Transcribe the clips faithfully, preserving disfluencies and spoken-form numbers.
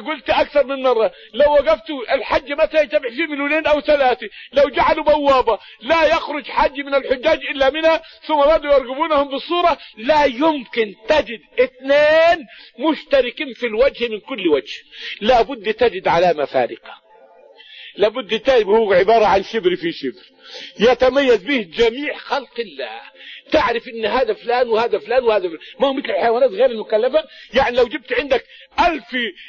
قلت اكثر من مرة، لو وقفتوا الحج متى يجتمع فيه مليونين او ثلاثة، لو جعلوا بوابة لا يخرج حج من الحجاج الا منها ثم بدوا يرقبونهم بالصورة، لا يمكن تجد اثنين مشتركين في الوجه من كل وجه، لابد تجد علامة فارقة، لابد تجد هو عبارة عن شبر في شبر يتميز به جميع خلق الله، تعرف ان هذا فلان وهذا فلان وهذا فلان. ما هو مثل الحيوانات غير المكلفة، يعني لو جبت عندك ألف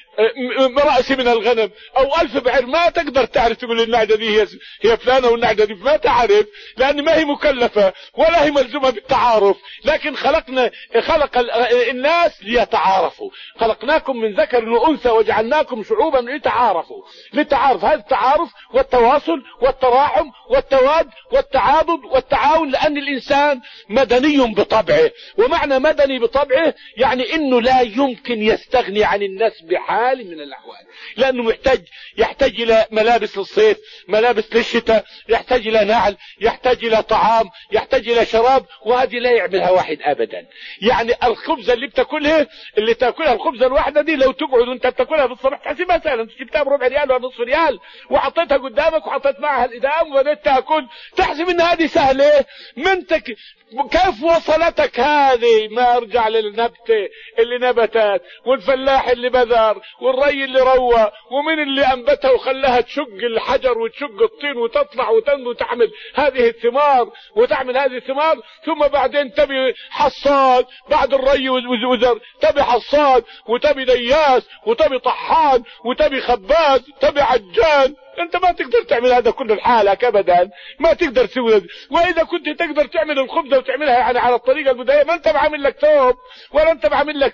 رأس من الغنم او ألف بعير ما تقدر تعرف تقول النعجة دي هي هي فلانة والنعجة دي ما تعرف، لان ما هي مكلفة ولا هي ملزومة بالتعارف. لكن خلقنا خلق الناس ليتعارفوا، خلقناكم من ذكر وانثى وجعلناكم شعوبا لتعارفوا، للتعارف. هذا التعارف والتواصل والتراحم والتواد والتعاضد والتعاون، لان الانسان مدني بطبعه، ومعنى مدني بطبعه يعني انه لا يمكن يستغني عن الناس بحال من الاحوال، لانه محتاج يحتاج الى ملابس للصيف، ملابس للشتاء، يحتاج الى نعل، يحتاج الى طعام، يحتاج الى شراب، وهذه لا يعملها واحد ابدا. يعني الخبزه اللي بتاكلها اللي تاكلها الخبزه الواحده دي لو تقعد وانت بتاكلها في الصباح تحسبها سهله، انت جبتها بربع ريال ولا نصف ريال وحطيتها قدامك وحطيت معها الادام وبدأت تاكل، تحسب ان هذه سهله. منتك كيف وصلتك هذه؟ ما ارجع للنبتة اللي نبتت والفلاح اللي بذر والري اللي روى ومن اللي انبتها وخلاها تشق الحجر وتشق الطين وتطلع وتنمو وتحمل هذه الثمار وتعمل هذه الثمار، ثم بعدين تبي حصاد بعد الري وزر، تبي حصاد وتبي دياس وتبي طحان وتبي خباز تبي عجان. انت ما تقدر تعمل هذا كله لحالك ابدا، ما تقدر تسوي. واذا كنت تقدر تعمل الخبزه وتعملها يعني على الطريقه البدائيه، ما انت بعمل لك ثوب ولا انت بعمل لك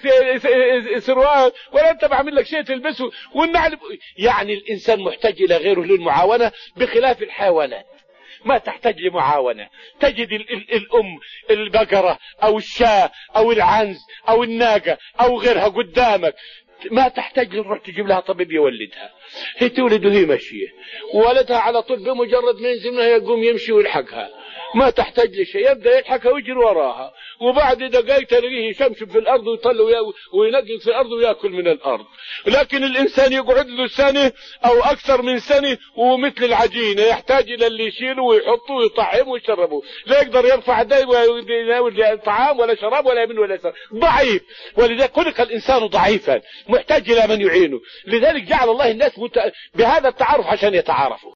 سروال ولا انت بعمل لك شيء تلبسه والنعل. يعني الانسان محتاج الى غيره للمعاونه، بخلاف الحيوانات ما تحتاج لمعاونة. تجد ال ال الأم البقرة أو الشاة أو العنز أو الناقة أو غيرها قدامك، ما تحتاج لنروح تجيب لها طبيب يولدها، هي تولد وهي ماشية، وولدها على طول بمجرد ما ينزل منها يقوم يمشي ويلحقها، ما تحتاج لشيء، يبدأ يلحقها ويجري وراها، وبعد دقائق تلاقيه يشمشم في الأرض ويطلع وينقل في الأرض ويأكل من الأرض. لكن الإنسان يقعد له سنة أو أكثر من سنة ومثل العجينة، يحتاج إلى اللي يشيله ويحطه ويطعمه ويشربه، لا يقدر يرفع يديه ويناول طعام ولا شراب ولا يمن ولا يسر، ضعيف. ولذلك خلق الإنسان ضعيفا محتاج إلى من يعينه، لذلك جعل الله الناس بهذا التعارف عشان يتعارفوا.